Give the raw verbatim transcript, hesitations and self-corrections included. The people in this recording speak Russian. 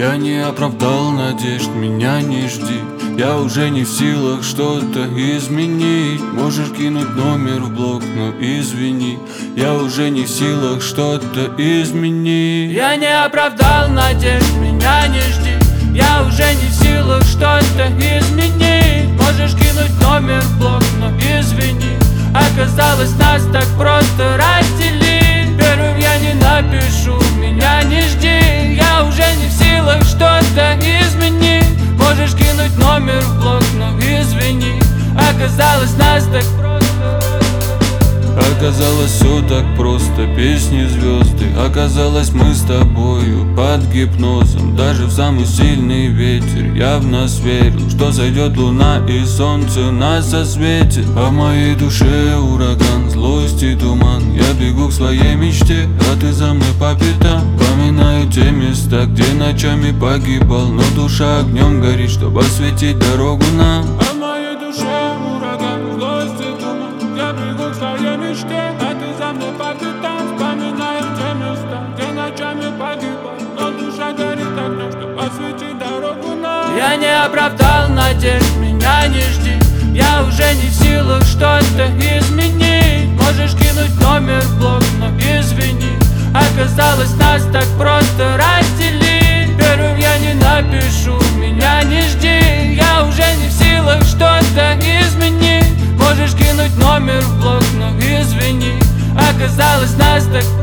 Я не оправдал надежд, меня не жди. Я уже не в силах что-то изменить. Можешь кинуть номер в блог, но извини, я уже не в силах что-то изменить. Я не оправдал надежд, меня не жди. Я уже не в силах что-то изменить. Можешь кинуть номер в блог, но извини, оказалось нас так просто разделить. Первым я не напишу, меня не жди. Я уже не в силах что-то изменить. Можешь кинуть номер в блог, но извини, оказалось нас так просто. Оказалось все так просто, песни звезды. Оказалось мы с тобою под гипнозом. Даже в самый сильный ветер я в нас верил, что зайдет луна и солнце нас осветит. А в моей душе ураган, злость и туман. Я бегу к своей мечте, а ты за мной по пятам. Поминаю те места, где ночами погибал, но душа огнем горит, чтобы осветить дорогу нам. А в моей душе ураган, злость и туман. Я бегу к своей мечте, а ты за мной по пятам. Вспоминаю те места, где ночами погибал, но душа горит огнем, чтобы осветить дорогу нам. Я не оправдал надежд, меня не жди. Я уже не в силах что-то изменить. Можешь кинуть номер в блог, но извини, оказалось нас так просто разделить. Первым я не напишу, меня не жди. Я уже не в силах что-то изменить. Можешь кинуть номер в блог, но извини, оказалось нас так